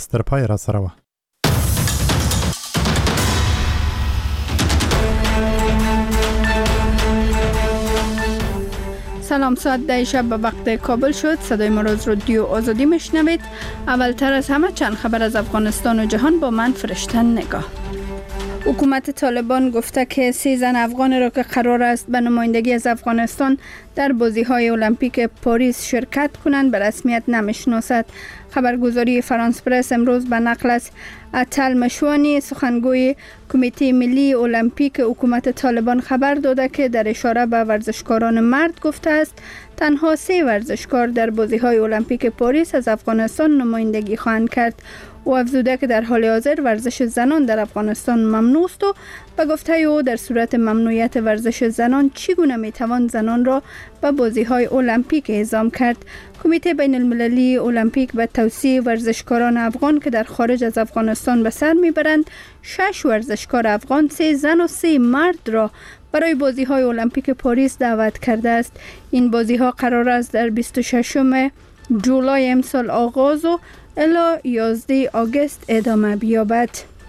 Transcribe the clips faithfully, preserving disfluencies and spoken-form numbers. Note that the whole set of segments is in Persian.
سترپای را سروا. سلام، ساعت ده شب به وقت کابل شد. صدای ما را از رادیو آزادی میشنوید. اولتر از همه چند خبر از افغانستان و جهان با من فرشتن نگاه. حکومت طالبان گفته که سه زن افغان را که قرار است به نمایندگی از افغانستان در بازی‌های المپیک پاریس شرکت کنند به رسمیت نمیشناسد. خبرگزاری فرانس پرس امروز به نقل از اتل مشوانی سخنگوی کمیته ملی المپیک حکومت طالبان خبر داده که در اشاره به ورزشکاران مرد گفته است تنها سه ورزشکار در بازی‌های المپیک پاریس از افغانستان نمایندگی خواهند کرد. او افزوده که در حال حاضر ورزش زنان در افغانستان ممنوع است و به گفته او در صورت ممنوعیت ورزش زنان چگونه میتوان زنان را به بازی‌های المپیک اعزام کرد. کمیته بین المللی المپیک به توصیه ورزشکاران افغان که در خارج از افغانستان به سر میبرند شش ورزشکار افغان، سه زن و سه مرد را برای بازی‌های المپیک پاریس دعوت کرده است. این بازی‌ها قرار است در بیست و ششم جولای امسال آغاز و الی یازده آگوست ادامه بیابد.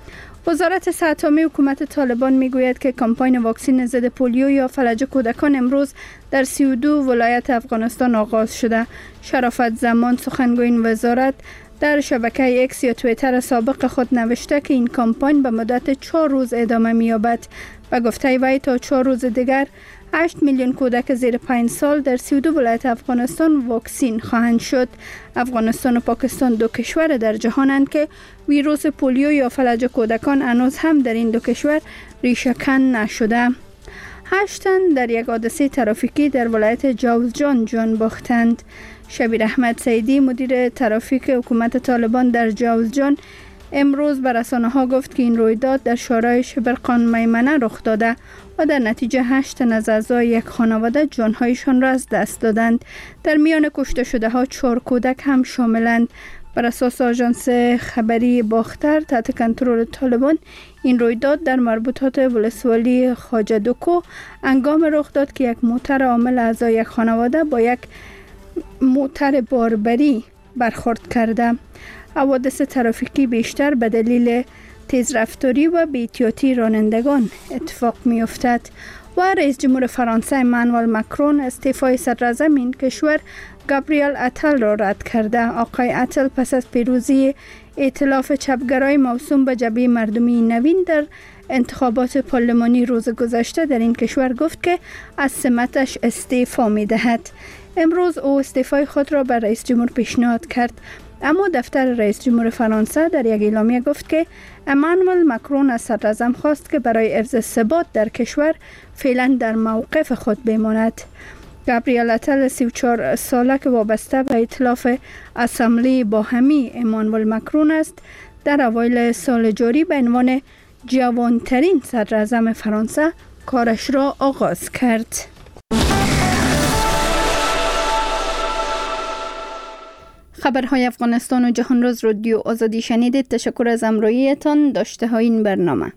وزارت صحت عامه حکومت طالبان میگوید که کمپاین واکسن ضد پولیو یا فلج کودکان امروز در سی و دو ولایت افغانستان آغاز شده. شرافت زمان سخنگوی این وزارت در شبکه اکس یا توییتر سابق خود نوشته که این کمپاین به مدت چهار روز ادامه می‌یابد. به گفته وی تا چهار روز دیگر هشت میلیون کودک زیر پنج سال در سی و دو ولایت افغانستان واکسین خواهند شد. افغانستان و پاکستان دو کشور در جهانند که ویروس پولیو یا فلج کودکان هنوز هم در این دو کشور ریشه‌کن نشده. هشت تن در یک حادثه ترافیکی در ولایت جوزجان جان باختند. شبیر احمد سیدی مدیر ترافیک حکومت طالبان در جوزجان امروز به رسانه‌ها گفت که این رویداد در شورای شبرقان میمنه رخ داده و در نتیجه هشت تن از اعضای یک خانواده جانهایشان را از دست دادند. در میان کشته شده ها چهار کودک هم شاملند. بر اساس آژانس خبری باختر تحت کنترل طالبان این رویداد در مربوطات ولسوالی خواجه دوکو هنگام رخ داد که یک موتر حامل اعضای یک خانواده با یک موتر باربری برخورد کرده. حوادث ترافیکی بیشتر به دلیل تیزرفتاری و بی‌احتیاطی رانندگان اتفاق می افتد. و رئیس جمهور فرانسه امانوئل مکرون استعفای صدراعظم این کشور گابریل اتل را رد کرده. آقای اتل پس از پیروزی ائتلاف چپگرای موسوم به جبهه مردمی نوین در انتخابات پارلمانی روز گذشته در این کشور گفت که از سمتش استعفا می دهد. امروز او استعفای خود را به رئیس جمهور پیشنهاد کرد، اما دفتر رئیس جمهور فرانسه در یک اعلامیه گفت که امانوئل مکرون از صدراعظم خواست که برای حفظ ثبات در کشور فعلا در موقف خود بماند. گابریل اتل سی و چهار ساله که وابسته به ائتلاف اسامبله باهمی امانوئل مکرون است در اوایل سال جاری به عنوان جوانترین صدراعظم فرانسه کارش را آغاز کرد. خبرهای افغانستان و جهان روز رادیو آزادی شنیدید. تشکر از همراهیتان. داشته های این برنامه.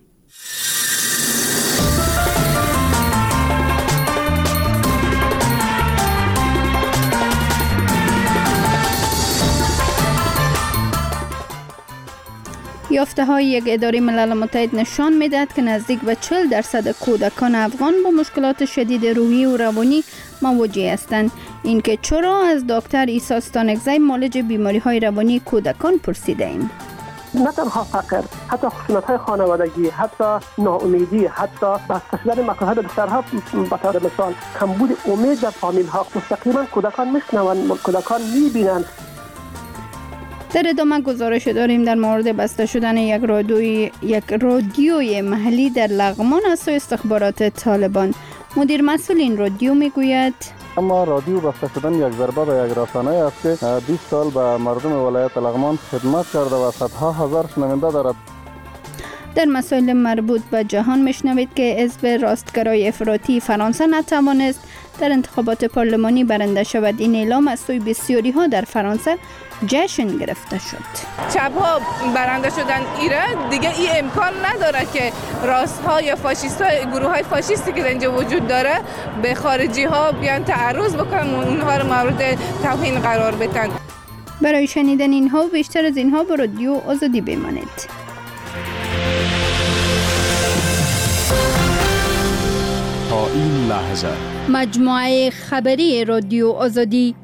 یافته های یک اداره ملل متحد نشان میدهد که نزدیک به چهل درصد کودکان افغان با مشکلات شدید روحی و روانی مواجه هستند. اینکه چرا از دکتر عیسی ستانکزی معالج بیماری های روانی کودکان پرسیده ایم. نه تنها فقر، حتی خشونت‌های خانوادگی، حتی ناامیدی، حتی بسته شدن مکاتب دخترها به طور مثال کمبود امید در فامیل‌ها مستقیما کودکان میشنوند، کودکان میبینند. در ادامه گزارش داریم در مورد بسته شدن یک رادیوی یک رادیوی محلی در لغمان از سوی استخبارات طالبان. مدیر مسئول این رادیو میگوید اما رادیو بسته شدن یک ضربه به یک رسانه است که بیست سال به مردم ولایت لغمان خدمت کرده و صدها هزار شنونده دارد. در مسائل مربوط به جهان میشنوید که حزب راستگرای افراطی فرانسه نتوانست در انتخابات پارلمانی برنده شود. این اعلام از سوی بسیاری ها در فرانسه جشن گرفته شد. چپ ها برنده شدن ایران دیگه این امکان نداره که راست ها یا فاشیست ها، گروه های فاشیستی که اینجا وجود داره به خارجی ها بیان تعرض بکنن و اونها رو مورد توهین قرار بدن. برای شنیدن اینها و بیشتر از اینها با رادیو آزادی بمانید. تا این لحظه مجموعه خبری رادیو آزادی.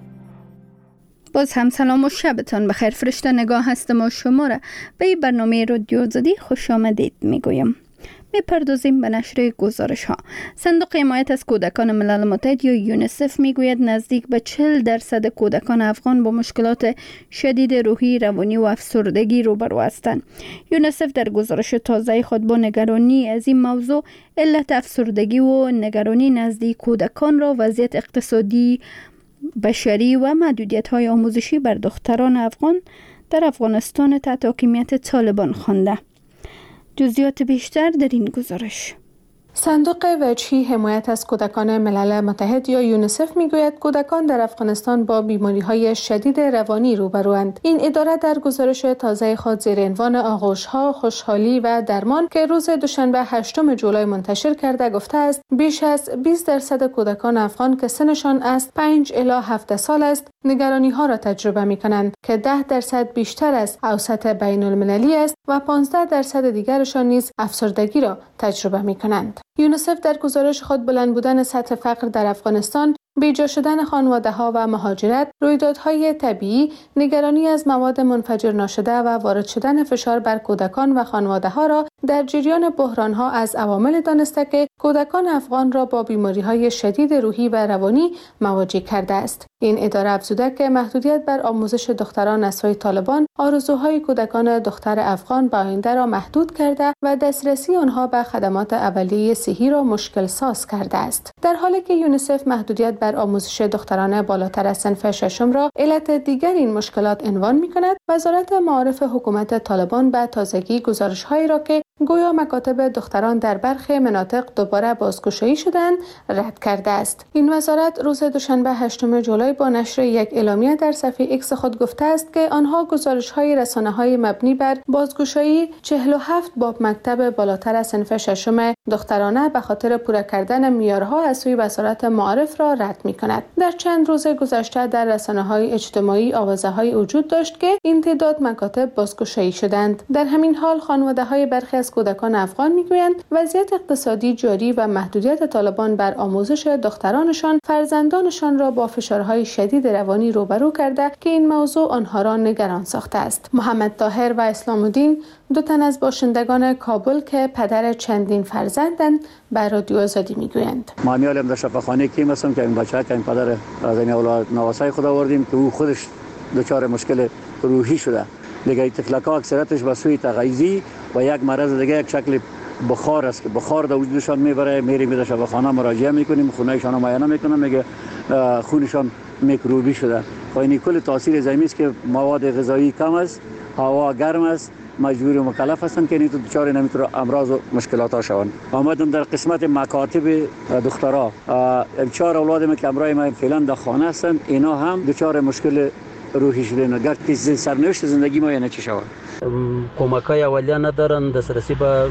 باز هم سلام و شبتان بخیر. فرشته نگاه هستم و شما را به برنامه رادیو آزادی خوش آمدید میگویم. میپردازیم به نشر گزارش ها. صندوق حمایت از کودکان ملل متحد یا یونیسف میگوید نزدیک به چهل درصد کودکان افغان با مشکلات شدید روحی، روانی و افسردگی روبرو هستند. یونیسف در گزارش تازه خود با نگرانی از این موضوع علت افسردگی و نگرانی نزدیک کودکان را وضعیت اقتصادی، بشری و محدودیت‌های آموزشی بر دختران افغان در افغانستان تحت حاکمیت طالبان خوانده. جزئیات بیشتر در این گزارش. صندوق وجهی حمایت از کودکان ملل متحد یا یونیسف میگوید کودکان در افغانستان با بیماری‌های شدید روانی روبروند. این اداره در گزارش تازه خود زیر عنوان آغوش‌ها، خوشحالی و درمان که روز دوشنبه هشتم جولای منتشر کرده گفته است بیش از بیست درصد کودکان افغان که سنشان از پنج الی هفده سال است نگرانی‌ها را تجربه می‌کنند که ده درصد بیشتر از اوسط بین‌المللی است و پانزده درصد دیگرشان نیز افسردگی را تجربه می‌کنند. یونیسف در گزارش خود بلند بودن سطح فقر در افغانستان، بیجا شدن خانواده‌ها و مهاجرت، رویدادهای طبیعی، نگرانی از مواد منفجر ناشده و وارد شدن فشار بر کودکان و خانواده‌ها را در جریان بحران‌ها از عوامل دانسته که کودکان افغان را با بیماری‌های شدید روحی و روانی مواجه کرده است. این اداره افزوده که محدودیت بر آموزش دختران از سوی طالبان آرزوهای کودکان دختر افغان به آینده را محدود کرده و دسترسی آنها به خدمات اولیه صحی را مشکل ساز کرده است. در حالی که یونیسف محدودیت بر آموزش دختران بالاتر از صنف ششم را علت دیگر این مشکلات عنوان می‌کند، وزارت معارف حکومت طالبان به تازگی گزارش‌هایی را که گویا مکاتب دختران در برخی مناطق دوباره بازگشایی شدند رد کرده است. این وزارت روز دوشنبه هشتم جولای با نشر یک اعلامیه در صفحه ایکس خود گفته است که آنها گزارش‌های رسانه‌های مبنی بر بازگشایی چهل و هفت باب مکتب بالاتر از صنف ششم دخترانه به خاطر پوره کردن معیارها از سوی وزارت معارف را رد می‌کند. در چند روز گذشته در رسانه‌های اجتماعی آوازه‌های وجود داشت که این تعداد مکاتب بازگشایی شدند. در همین حال خانواده‌های برخی از کودکان افغان میگویند وضعیت اقتصادی جاری و محدودیت طالبان بر آموزش دخترانشان فرزندانشان را با فشارهای شدید روانی روبرو کرده که این موضوع آنها را نگران ساخته است. محمد طاهر و اسلام الدین دو تن از باشندگان کابل که پدر چندین فرزندند به رادیو آزادی میگویند. ما میالم در شفاخانه کیم هستم که این بچه که این پدر از این اولاد نواسای خود آوردیم که او خودش دچار مشکل روحی شده. دیگه تفلک‌ها اکثرتش به سوی تغذیه و یک مرض دیگه یک شکل بخار است که بخار در وجودشان میبره. میریم به شفاخانه مراجعه میکنیم، خونه‌شان رو معاینه میکنم، میگه خونشان میکروبی شده. و این کل تاثیر زمینی است که مواد غذایی کم است، هوا گرم است، مجبور و مکلف هستند که نیتو دچار نمیتونه امراض و مشکلات ها شوند. آمدم در قسمت مکاتب دخترها، چهار اولادم که امرای ما فعلا در خانه هستند، اینا هم دچار مشکل روحی شدن. اگر که سرنوشت زندگی ما یعنی چی شود؟ کمک‌های اولیه ندارن، دسترسی به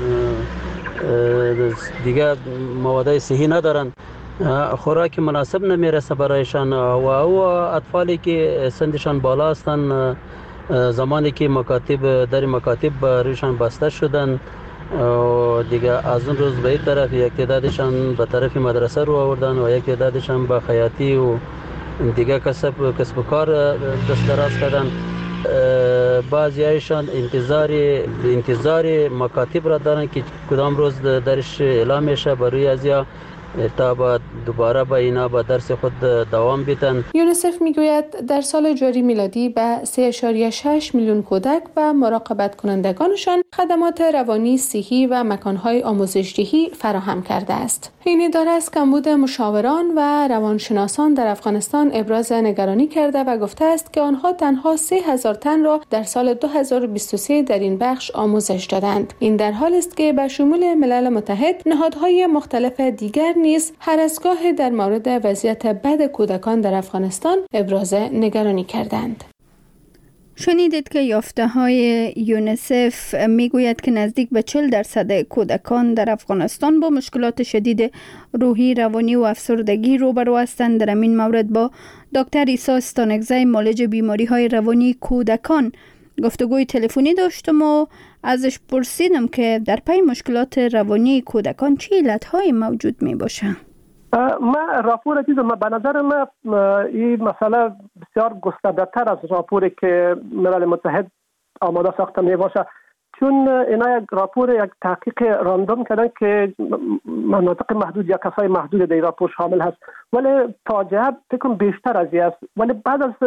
دیگه مواد صحی ندارن، خوراک مناسب نمیرسه برایشان و او اطفالی که سنشان بالا هستن زمانی که مکاتب در مکاتب برایشان بسته شدن دیگه از اون روز به این طرف یک تعدادشان به طرف مدرسه رو آوردن و یک تعدادشان به خیاطی و دیگه کسب کسب و کار دست دراز کردن. بعضی هایشان انتظار انتظار مکاتب را دارن که کدام روز درش اعلام میشه برای ازیا تا بعد دوباره با اینا با درس خود دوام بیتن. یونیسف میگوید در سال جاری میلادی به سه ممیز شش میلیون کودک و مراقبت کنندگانشان خدمات روانی، صحی و مکانهای آموزش‌دهی فراهم کرده است. این اداره از کمبود مشاوران و روانشناسان در افغانستان ابراز نگرانی کرده و گفته است که آنها تنها سه هزار تن را در سال دو هزار و بیست و سه در این بخش آموزش دادند. این در حالی است که به شمول ملل متحد نهادهای مختلف دیگر نیز هر از گاه در مورد وضعیت بد کودکان در افغانستان ابراز نگرانی کردند. شنیدید که یافته های یونیسف میگوید که نزدیک به چهل درصد کودکان در افغانستان با مشکلات شدید روحی، روانی و افسردگی روبرو هستند. در این مورد با دکتر عیسی استانکزی، معالج بیماری های روانی کودکان گفتگوی تلفنی داشتم و ازش پرسیدم که در پی مشکلات روانی کودکان چه علت‌هایی موجود می باشه. ما راپور دیدم، به نظر من این مسئله بسیار گسترده‌تر از راپوری که ملل متحد آماده ساخته می باشه، چون اینا یک راپور، یک تحقیق راندوم کردن که مناطق محدود یا کسای محدود در راپور شامل هست، ولی فاجعه فکر بیشتر از این است. ولی بعد از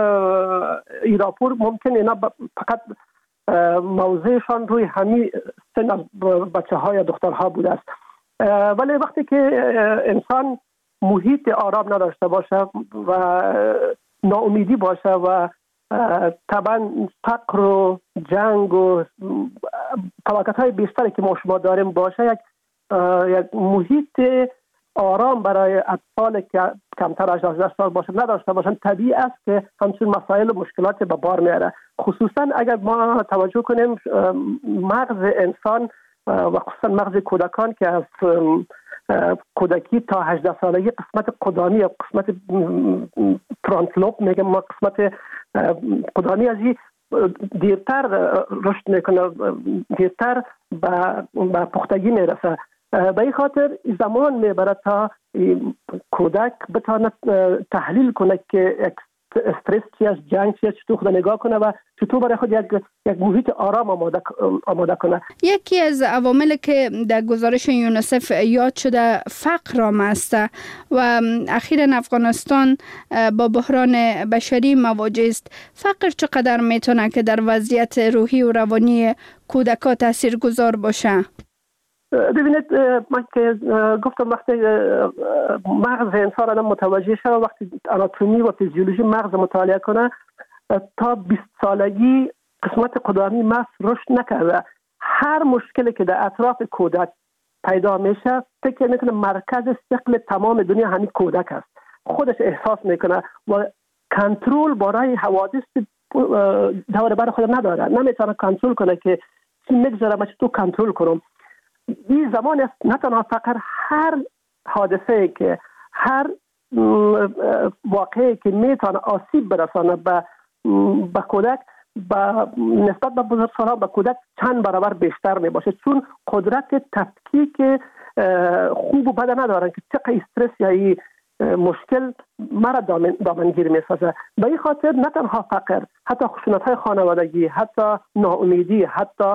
این راپور ممکن اینا فقط موضعشان روی همین سن از بچه ها یا دخترها بوده است. ولی وقتی که انسان محیط آرام نداشته باشه و ناامیدی باشه و طبعا فقر و جنگ و فلاکت های بیشتری که ما شما داریم باشه، یک یک محیط آرام برای اطفال که کمتر از یازده سال باشه نداشته باشن، طبیعی است که همچون مسائل و مشکلات به بار میاره. خصوصا اگر ما توجه کنیم مغز انسان و خصوصا مغز کودکان که از کودکی تا هجده سالگی قسمت قدامی یا قسمت فرانتلوب میگم ما، قسمت قدامی از این دیرتر رشد میکنه، دیرتر به پختگی میرسه. به این خاطر زمان میبره تا کودک بتونه تحلیل کنه که استرس چی است، جنگ چی است، چطور خود نگاه کنه و چطور برای خود یک یک محیط آرام آماده آماده کنه. یکی از عواملی که در گزارش یونیسف یاد شده فقر هم است و اخیراً افغانستان با بحران بشری مواجه است. فقر چقدر میتونه که در وضعیت روحی و روانی کودکان تاثیرگذار باشه؟ ببینید، من که گفتم وقتی مغز انسان آدم متوجه شده، وقتی آناتومی و فیزیولوژی مغز مطالعه کنه، تا بیست سالگی قسمت قدامی مغز رشد نکرده. هر مشکلی که در اطراف کودک پیدا میشه فکر میکنه مرکز ثقل تمام دنیا همین کودک است، خودش احساس میکنه و کنترل برای حوادث دور بر خود نداره، نمیتونه کنترل کنه که چی میگذره من چطور کنترل کنم. این زمان است نه تنها فقر، هر حادثه که هر واقعی که میتونه آسیب برسانه به به کودک با نسبت به بزرگسالان به کودک چند برابر بیشتر می باشه، چون قدرت تفکیک خوب و بد ندارن که چقدر استرس یا این مشکل مرا دامن دامنگیر می سازه. به این خاطر نه تنها فقر، حتی خشونت‌های خانوادگی، حتی ناامیدی، حتی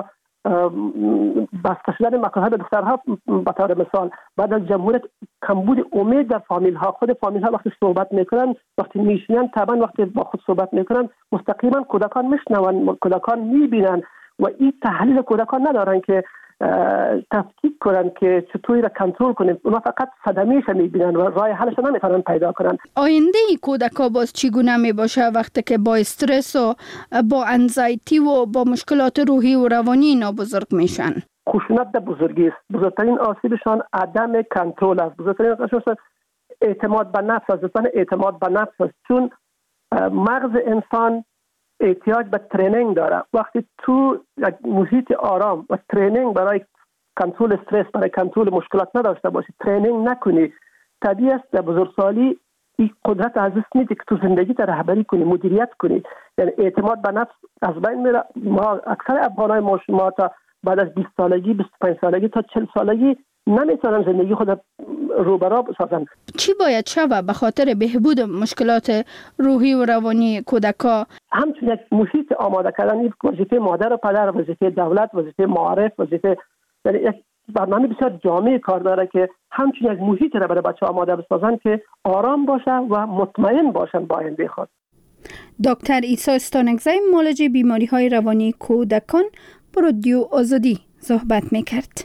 بسته شدن مکان‌ها به دخترها به طور مثال، بعد از جمهوریت کمبود امید در فامیل ها. خود فامیل ها وقتی صحبت میکنن، وقتی میشینن، طبعا وقتی با خود صحبت میکنن مستقیما کودکان میشنون، کودکان میبینن و این تحلیل کودکان ندارن که تفکیک کنن که چطوری را کنترل کنیم. اونا فقط صدمه‌اش میبینن و راه حلش نمیتونن پیدا کنن. آینده کودکا باز چگونه می باشه وقتی که با استرس و با انزایتی و با مشکلات روحی و روانی اینا بزرگ میشن؟ خشونت در بزرگی است. بزرگترین آسیبشان عدم کنترل است. بزرگترین آسیبشان اعتماد به نفس است. اعتماد به نفس است، چون مغز انسان احتیاج به ترینینگ داره. وقتی تو یک محیط آرام و ترینینگ برای کنترل استرس، برای کنترل مشکلات نداشته باشی، ترینینگ نکنی، طبیعی است در بزرگسالی این قدرت از دست میدی که تو زندگی تا رهبری کنی، مدیریت کنی. یعنی اعتماد به نفس از بین میره. ما اکثر افغانای ما شما تا بعد از بیست سالگی، بیست و پنج سالگی تا چهل سالگی نمیتونن زندگی خود رو برا بسازن. چی باید شود به خاطر بهبود مشکلات روحی و روانی کودکا؟ همچون یک محیط آماده کردن، این وظیفه مادر و پدر، وظیفه دولت، وظیفه معارف، وظیفه، یعنی یک برنامه بسیار جامع کار داره که همچون یک محیط را برای بچه آماده بسازن که آرام باشن و مطمئن باشن با آینده خود. دکتر عیسی استانکزی، معالج بیماری های روانی کودکان، با رادیو آزادی صحبت میکرد.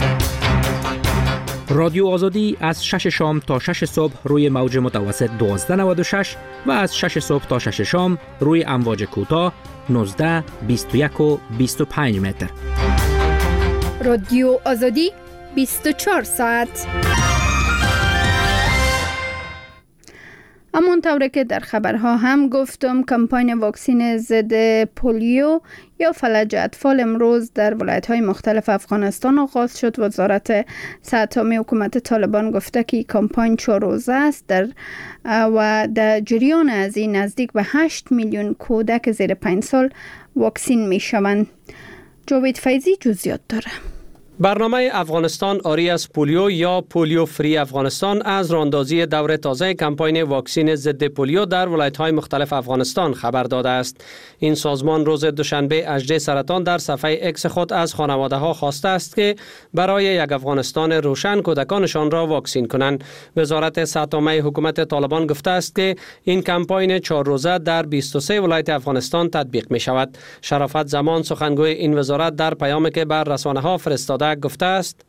رادیو آزادی از شش شام تا شش صبح روی موج متوسط دوازده نود و شش و از شش صبح تا شش شام روی امواج کوتاه نوزده، بیست و یک و بیست و پنج متر. رادیو آزادی بیست و چهار ساعت. همونطور که در خبرها هم گفتم کمپاین واکسین ضد پولیو یا فلج اطفال امروز در ولایت‌های مختلف افغانستان آغاز شد. وزارت صحت عامه حکومت طالبان گفته که کمپاین چهار روزه است در و در جریان از این نزدیک به هشت میلیون کودک زیر پنج سال واکسین می‌شوند. جاوید فیضی جزئیات داره. برنامه افغانستان آری از پولیو یا پولیو فری افغانستان از راندازی دور تازه کمپاین واکسین ضد پولیو در ولایت‌های مختلف افغانستان خبر داده است. این سازمان روز دوشنبه اژده سرطان در صفحه اکس خود از خانواده‌ها خواسته است که برای یک افغانستان روشن کودکانشان را واکسین کنند. وزارت صحت عامه حکومت طالبان گفته است که این کمپاین چهار روزه در بیست و سه ولایت افغانستان تطبیق می شود. شرافت زمان سخنگوی این وزارت در پیامی که بر رسانه‌ها فرستاده گفته است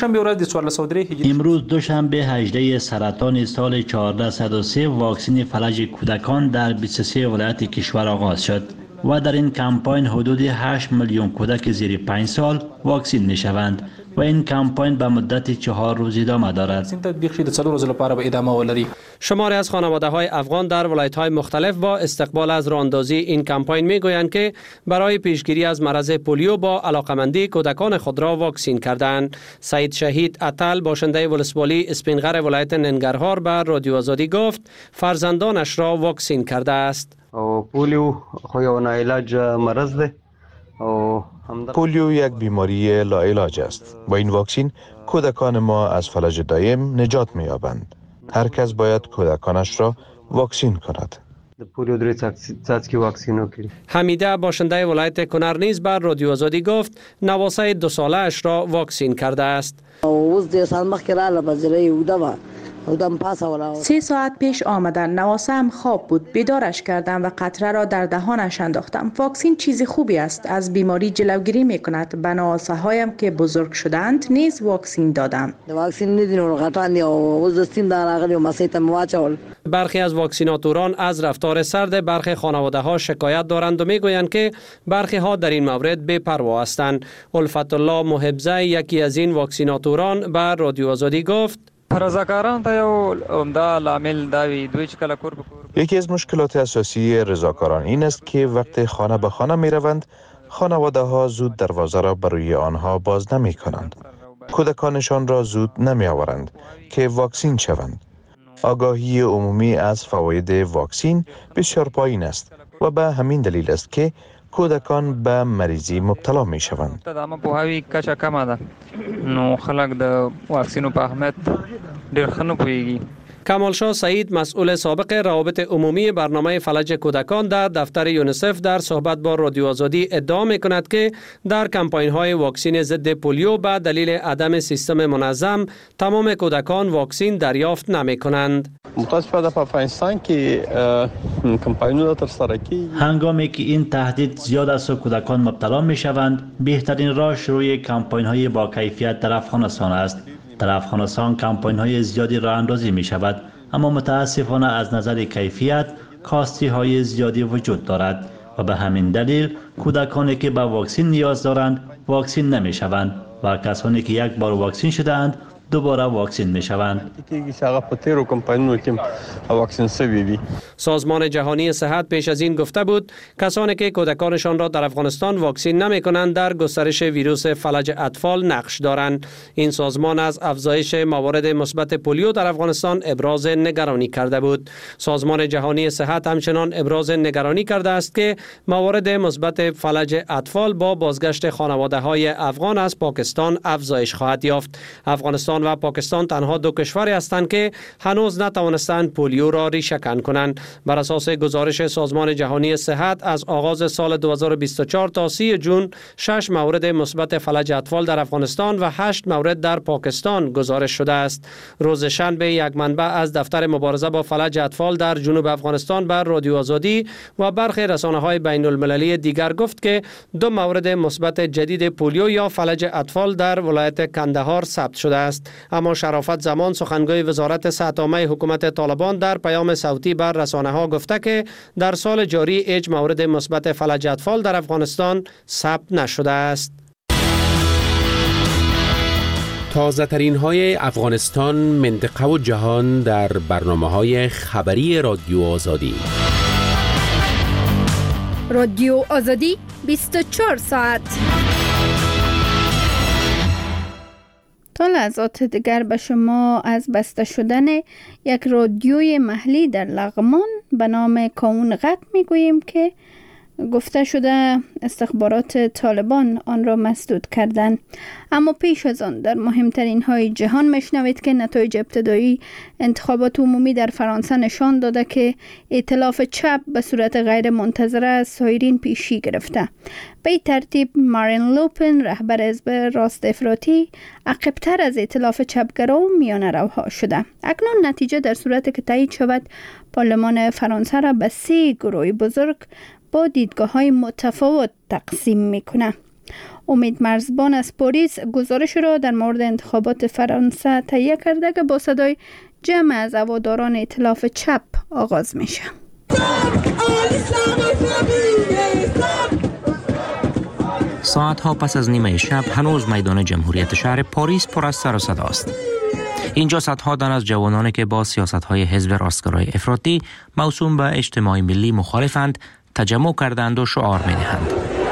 امروز دوشنبه هجده سرطان سال چهارصد و سه واکسن فلج کودکان در بیست و سه ولایت کشور آغاز شد و در این کمپاین حدود هشت میلیون کودک زیر پنج سال واکسین می شوند و این کمپاین به مدت چهار روز ادامه دارد. شماری از خانواده‌های افغان در ولایت‌های مختلف با استقبال از راندازی این کمپاین می‌گویند که برای پیشگیری از مرض پولیو با علاقمندی کودکان خود را واکسین کردند. سعید شهید اتل باشنده ولسوالی اسپینغر ولایت ننگرهار به رادیو آزادی گفت فرزندانش را واکسین کرده است. پولیو خو یو ناعلاج مرض ده. پولیو یک بیماری لاعلاج است. با این واکسین کودکان ما از فلج دایم نجات می‌یابند. هر کس باید کودکانش را واکسین کند. پولیو دری چاچکی واکسینو کردیم. حمیده باشنده ولایت کنر نیز بر رادیو آزادی گفت نواسه دو ساله اش را واکسین کرده است. سه ساعت پیش آمدن، نواسه هم خواب بود، بیدارش کردم و قطره را در دهانش انداختم. واکسین چیز خوبی است، از بیماری جلوگیری می کند. به نواسه هایم که بزرگ شدند نیز واکسین دادم. برخی از واکسیناتوران از رفتار سرد برخی خانواده ها شکایت دارند و می گویند که برخی ها در این مورد بی پروا هستند. الفت الله محبزه یکی از این واکسیناتوران به رادیو آزادی گفت یکی از مشکلات اساسی رضاکاران این است که وقتی خانه به خانه می روند خانواده ها زود دروازه را بروی آنها باز نمی کنند. کودکانشان را زود نمی آورند که واکسین شوند. آگاهی عمومی از فواید واکسین بسیار پایین است و به همین دلیل است که کودکان به مریضی مبتلا می شوند. کمالشاه سعید مسئول سابق روابط عمومی برنامه فلج کودکان در دفتر یونیسف در صحبت با رادیو آزادی ادعا می کند که در کمپاین های واکسین ضد پولیو به دلیل عدم سیستم منظم تمام کودکان واکسین دریافت نمی کنند. متاسفانه در افغانستان که کمپاین‌ها تر سره کی هنگامی که این تهدید زیاد است و کودکان مبتلا می شوند بهترین راه شروع کمپاین های با کیفیت در افغانستان است. در افغانستان کمپاین های زیادی راه اندازی می شود اما متاسفانه از نظر کیفیت کاستی های زیادی وجود دارد و به همین دلیل کودکانی که به واکسین نیاز دارند واکسین نمی شوند و کسانی که یک بار واکسین شدند دوباره واکسین می شوند. سازمان جهانی صحت پیش از این گفته بود کسانی که کودکانشان را در افغانستان واکسین نمی کنند در گسترش ویروس فلج اطفال نقش دارند. این سازمان از افزایش موارد مثبت پولیو در افغانستان ابراز نگرانی کرده بود. سازمان جهانی صحت همچنان ابراز نگرانی کرده است که موارد مثبت فلج اطفال با بازگشت خانواده های افغان از پاکستان افزایش خواهد یافت. افغانستان و پاکستان تنها دو کشوری هستند که هنوز نتوانستند پولیو را ریشه‌کن کنند. بر اساس گزارش سازمان جهانی صحت از آغاز سال دو هزار و بیست و چهار تا سی جون شش مورد مثبت فلج اطفال در افغانستان و هشت مورد در پاکستان گزارش شده است. روز شنبه یک منبع از دفتر مبارزه با فلج اطفال در جنوب افغانستان بر رادیو آزادی و برخی رسانه‌های بین المللی دیگر گفت که دو مورد مثبت جدید پولیو یا فلج اطفال در ولایت کندهار ثبت شده است. اما شرافت زمان سخنگوی وزارت صحت عامه حکومت طالبان در پیام صوتی بر رسانه‌ها گفته که در سال جاری هیچ مورد مثبت فلج اطفال در افغانستان ثبت نشده است. تازه ترین های افغانستان، منطقه و جهان در برنامه های خبری رادیو آزادی. رادیو آزادی بیست و چهار ساعت. تا لحظات دیگر به شما از بسته شدن یک رادیوی محلی در لغمان به نام کاون غک میگوییم که گفته شده استخبارات طالبان آن را مسدود کردند. اما پیش از آن در مهمترین های جهان میشنوید که نتایج ابتدایی انتخابات عمومی در فرانسه نشان داده که ائتلاف چپ به صورت غیر منتظره از سایرین پیشی گرفته. به این ترتیب مارین لوپن رهبر حزب راست افراطی عقب‌تر از ائتلاف چپگرا و میانه روها شده. اکنون نتیجه در صورت که تایید شود پارلمان فرانسه را به سه گروه بزرگ با دیدگاه‌های متفاوت تقسیم می‌کنه. امید مرزبان از پاریس گزارش را در مورد انتخابات فرانسه تهیه کرده که با صدای جمع از هواداران ائتلاف چپ آغاز میشه. ساعتها پس از نیمه شب هنوز میدان جمهوریت شهر پاریس پر از سر و صدا است. اینجا صدها تن از جوانانی که با سیاست‌های حزب راستگرای افراطی موسوم به اجتماع ملی مخالفند تجمع کردند و شعار می‌دهند.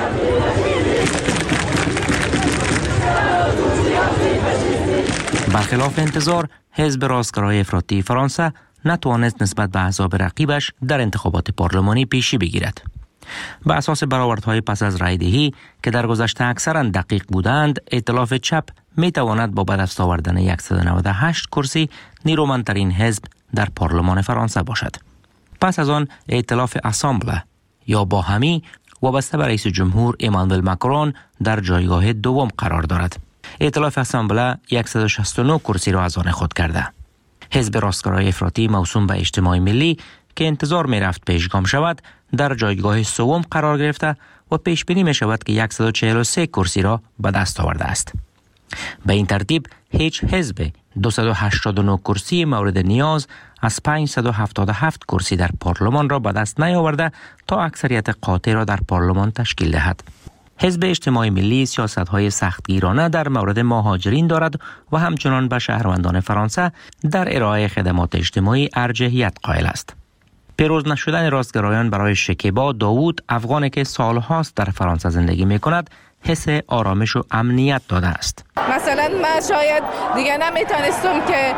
برخلاف انتظار، حزب راستگرای افراطی فرانسه نتوانست نسبت به احزاب رقیبش در انتخابات پارلمانی پیشی بگیرد. به اساس برآوردهای پس از رایدهی که در گذشته اکثرا دقیق بودند، ائتلاف چپ می تواند با به دست آوردن صد و نود و هشت کرسی نیرومندترین حزب در پارلمان فرانسه باشد. پس از آن ائتلاف اسامبله یا با همی وابسته به رئیس جمهور امانوئل ماکرون در جایگاه دوم قرار دارد. ائتلاف اسامبله صد و شصت و نه کرسی را از آن خود کرده. حزب راستگرای افراطی موسوم به اجتماع ملی که انتظار می رفت پیشگام شود در جایگاه سوم قرار گرفته و پیش بینی می شود که صد و چهل و سه کرسی را به دست آورده است. به این ترتیب هیچ حزب دویست و هشتاد و نه کرسی مورد نیاز از پانصد و هفتاد و هفت کرسی در پارلمان را به دست نیاورده تا اکثریت قاطع را در پارلمان تشکیل دهد. حزب اجتماع ملی سیاست‌های سختگیرانه در مورد مهاجرین دارد و همچنان به شهروندان فرانسه در ارائه خدمات اجتماعی ارجحیت قائل است. پیروز نشدن راستگرایان برای شکیبا داوود، افغانی که سالهاست در فرانسه زندگی می‌کند، حس آرامش و امنیت داده است. مثلا من شاید دیگه نمیتونستم که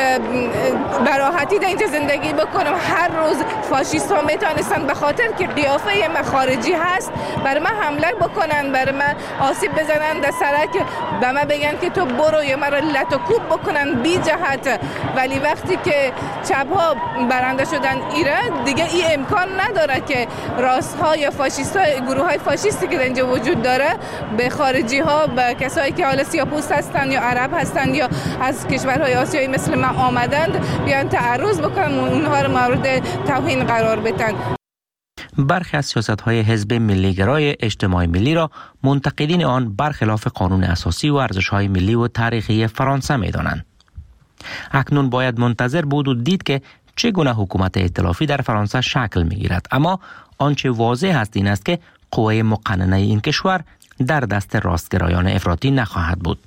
به راحتی در اینجا زندگی بکنم. هر روز فاشیست ها میتونستن به خاطر که قیافه من خارجی هست بر من حمله بکنن، بر من آسیب بزنن در سرک، به من بگن که تو برو یا مرا لط و کوب بکنن بی جهت. ولی وقتی که چپ ها برنده شدن ایران دیگه این امکان نداره که راست ها یا فاشیست ها، گروه های فاشیستی که اینجا وجود داره به خارجی ها، به کسایی که حالا سیاه‌پوست هستند یا عرب هستند یا از کشورهای آسیایی مثل ما آمدند بیان تعرض بکنن، اونها رو مورد توهین قرار بدن. برخی از سیاست‌های حزب ملی‌گرای اجتماع ملی را منتقدین آن برخلاف قانون اساسی و ارزش‌های ملی و تاریخی فرانسه می‌دانند. اکنون باید منتظر بود و دید که چگونه حکومت ائتلافی در فرانسه شکل می‌گیرد، اما آنچه واضح است این است که قوه مقننه این کشور در دست راستگرایان افراطی نخواهد بود.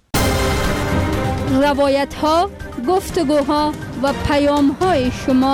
روایت ها، گفتگوها و پیام های شما.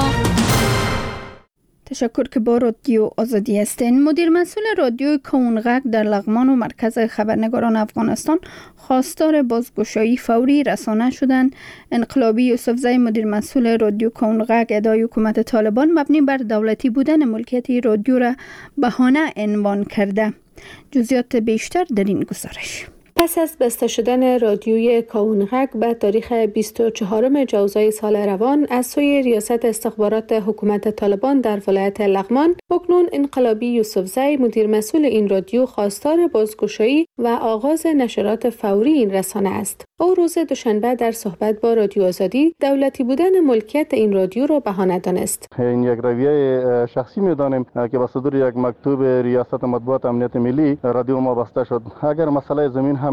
تشکر که با رادیو آزادی هستین. مدیر مسئول رادیو کاون غک در لغمان و مرکز خبرنگاران افغانستان خواستار بازگشایی فوری رسانه شدند. انقلابی یوسفزی مدیر مسئول رادیو کاون غک ادعای حکومت طالبان مبنی بر دولتی بودن ملکیت رادیو را بهانه عنوان کرده. جزئیات بیشتر در این گزارش. پس از بسته شدن رادیوی کاون غک به تاریخ بیست و چهارم جوزای سال روان از سوی ریاست استخبارات حکومت طالبان در ولایت لغمان، اکنون انقلابی یوسفزی مدیر مسئول این رادیو خواستار بازگشایی و آغاز نشرات فوری این رسانه است. او روز دوشنبه در صحبت با رادیو آزادی دولتی بودن ملکیت این رادیو را بهانه دانست. این یک رویه شخصی می‌دانیم که با صدور یک مکتوب ریاست مطبوعات امنیت ملی رادیو ما بسته شد. اگر مسئله زمین هم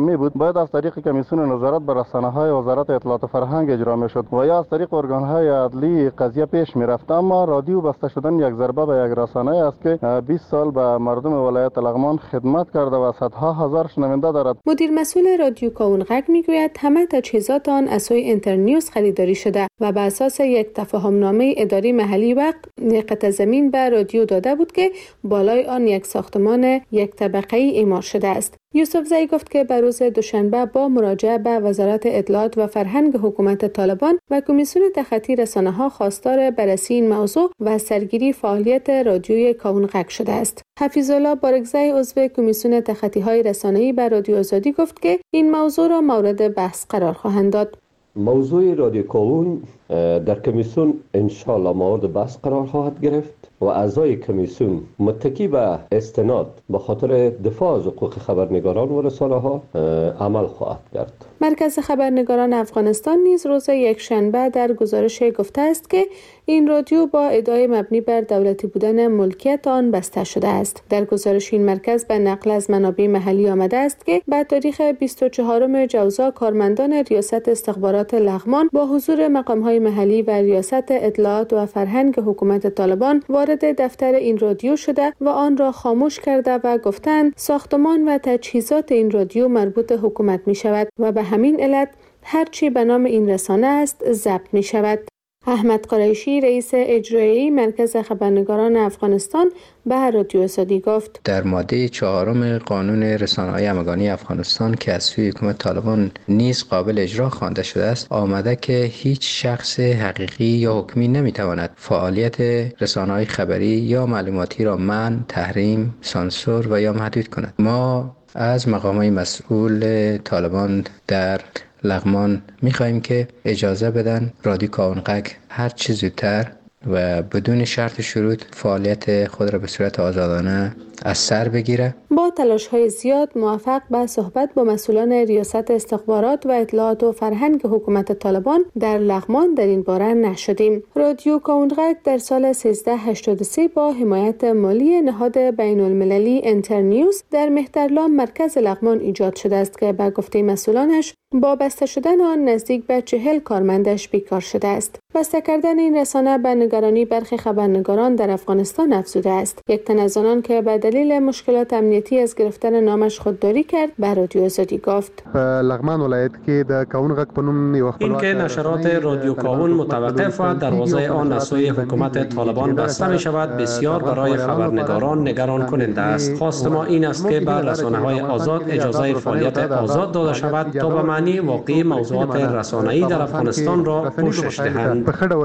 می بود باید از طریق کمیسیون نظارت بر رسانه‌های وزارت اطلاعات و فرهنگ اجرا میشد و یا از طریق ارگان‌های عدلی قضیه پیش میرفت. اما رادیو بسته شدن یک ضربه به یک رسانه است که بیست سال به مردم ولایت لغمان خدمت کرده و صدها هزار شنونده دارد. مدیر مسئول رادیو کاونقک میگوید همه تجهیزات آن از سوی اینترنیوز خریداری شده و بر اساس یک تفاهمنامه اداری محلی وقت قطع زمین به رادیو داده بود که بالای آن یک ساختمان یک طبقه‌ای اعمار شده است. یوسف زئی گفت که به روز دوشنبه با مراجعه به وزارت اطلاعات و فرهنگ حکومت طالبان و کمیسیون تخطی رسانه‌ها خواستار بررسی این موضوع و سرگیری فعالیت رادیوی کاونقک شده است. حفیظالله بارگزئی عضو کمیسیون تخطی‌های رسانه‌ای به رادیو آزادی گفت که این موضوع را مورد بحث قرار خواهند داد. موضوع رادیو کاون در کمیسیون انشالله مورد بحث قرار خواهد گرفت و اعضای کمیسیون متکی به استناد به خاطر دفاع از حقوق خبرنگاران و رسانه ها عمل خواهد کرد. مرکز خبرنگاران افغانستان نیز روز یکشنبه در گزارش گفته است که این رادیو با ادعای مبنی بر دولتی بودن ملکیت آن بسته شده است. در گزارش این مرکز به نقل از منابع محلی آمده است که به تاریخ بیست و چهارم جوزا کارمندان ریاست استخبارات لغمان با حضور مقام‌های محلی و ریاست اطلاعات و فرهنگ حکومت طالبان وارد دفتر این رادیو شده و آن را خاموش کرده و گفتند ساختمان و تجهیزات این رادیو مربوط حکومت می شود و به همین علت هرچی به نام این رسانه است ضبط می شود. احمد قریشی رئیس اجرایی مرکز خبرنگاران افغانستان به رادیو آزادی گفت در ماده چهارم قانون رسانه‌های همگانی افغانستان که از سوی حکومت طالبان نیز قابل اجرا خوانده شده است آمده که هیچ شخص حقیقی یا حکمی نمیتواند فعالیت رسانه‌های خبری یا معلوماتی را منع، تحریم، سانسور و یا محدود کند. ما از مقامات مسئول طالبان در لغمان می‌خواهیم که اجازه بدن رادیو کاونقک هر چه زودتر و بدون شرط شروط فعالیت خود را به صورت آزادانه از سر بگیره. با تلاش‌های زیاد موفق به صحبت با مسئولان ریاست استخبارات و اطلاعات و فرهنگ حکومت طالبان در لغمان در این باره نشدیم. رادیو کاونقک در سال سیزده هشتاد و سه با حمایت مالی نهاد بین‌المللی انترنیوز در مهترلام مرکز لغمان ایجاد شده است که به گفته مسئولانش با بسته شدن آن نزدیک به چهل کارمندش بیکار شده است. بسته کردن این رسانه به نگرانی برخی خبرنگاران در افغانستان افزوده است. یک تن از آنان که به دلیل مشکلات امنیتی از گرفتن نامش خودداری کرد به رادیو آزادی گفت لغمان ولایت کې د کاونقک په نوم یو این که نشرات رادیو کاون متوقف و دروازه آن از سوی حکومت طالبان بسته می شود بسیار برای خبرنگاران نگران کننده است. خواست ما این است که به رسانه‌های آزاد اجازه فعالیت آزاد داده شود تا به معنی واقعی موضوعات رسانه‌ای در افغانستان را پوشش دهند.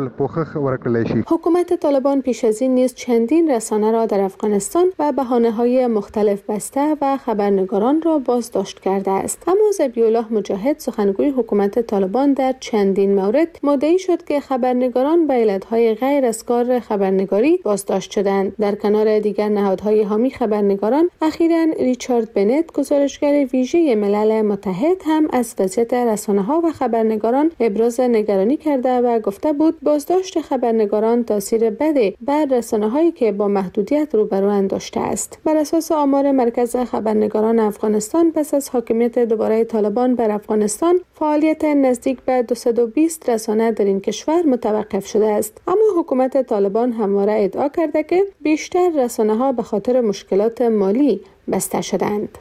حکومت طالبان پیش از این نیز چندین رسانه را در افغانستان و بهانه‌های مختلف بسته و خبرنگاران را بازداشت کرده است. اما ذبیح‌الله مجاهد سخنگوی حکومت طالبان در چندین مورد مدعی شد که خبرنگاران به علت‌های غیر از کار خبرنگاری بازداشت شدند. در کنار دیگر نهادهای حامی خبرنگاران اخیراً ریچارد بنت گزارشگر ویژه ملل متحد هم از وضعیت رسانه‌ها و خبرنگاران ابراز نگرانی کرده و گفته بود بازداشت خبرنگاران تاثیر بدی بر رسانه‌هایی که با محدودیت روبروان داشته است. بر اساس آمار مرکز خبرنگاران افغانستان پس از حاکمیت دوباره طالبان بر افغانستان فعالیت نزدیک به دویست و بیست رسانه در این کشور متوقف شده است. اما حکومت طالبان همواره ادعا کرده که بیشتر رسانه‌ها به خاطر مشکلات مالی بسته شدند.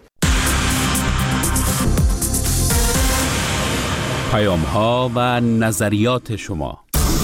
پیام‌ها و نظریات شما.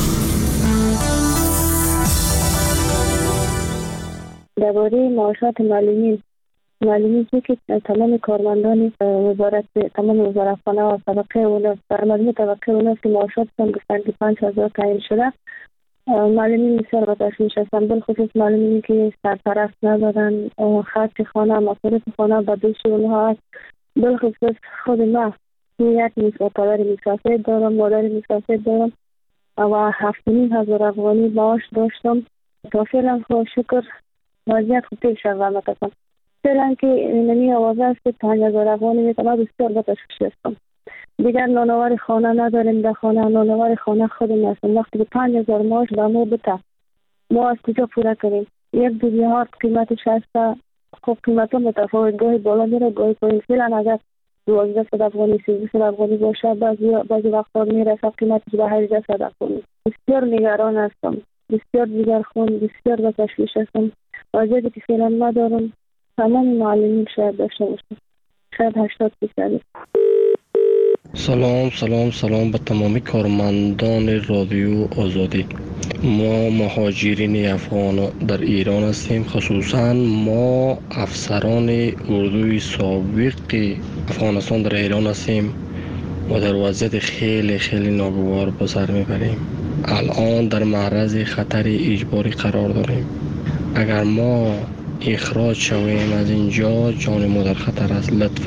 درباره معاشات معلمین معلومی که تمام کارمندان وزارت تمام وزارتخانه و طبقه اول مردم طبقه اول که معاشاتشان گفتن که پنج هزار تعیین شده معلمین بسیار به تشویش هستند، بالخصوص معلمینی که سرپرست ندارن خرج خانه مصارف خانه به دوش اونها است. بالخصوص خود ما یک پدر مسافر دارم، مادر مسافر دارم و هفت و نیم هزار افغانی معاش داشتم. تا فعلا خدا شکر وضعیت خوب پیش روان است. فعلا که نمی آوازه است که پنج هزار افغانی میتونم بسیار به تشویش هستم. دیگر نانوار خانه نداریم، در خانه نانوار خانه خودم هستم. وقتی که پنج هزار معاش به ما بده ما از کجا پورا کنیم؟ یک دو بیهار قیمتش هست. خب قیمت ها متفاوت، گاهی بالا میره گاهی پایین. فعلا اگر دوازده صد افغانی سیزده صد افغانی باشه، بعضی بعضی وقتا میرسه قیمتش به هجده صد افغانی. بسیار نگران هستم، بسیار جگرخون، بسیار به تشویش هستم. وضعیتی که فعلا ندارم تمام معلمین شاید داشته باشم، شاید هشتاد درصد. سلام سلام سلام به تمامی کارمندان رادیو آزادی. ما مهاجرین افغان در ایران هستیم، خصوصا ما افسران اردوی سابق افغانستان در ایران هستیم و در وضعیت خیلی خیلی ناگوار به سر میبریم. الان در معرض خطر اجباری قرار داریم. اگر ما اخراج شویم از اینجا جان ما در خطر است. لطفا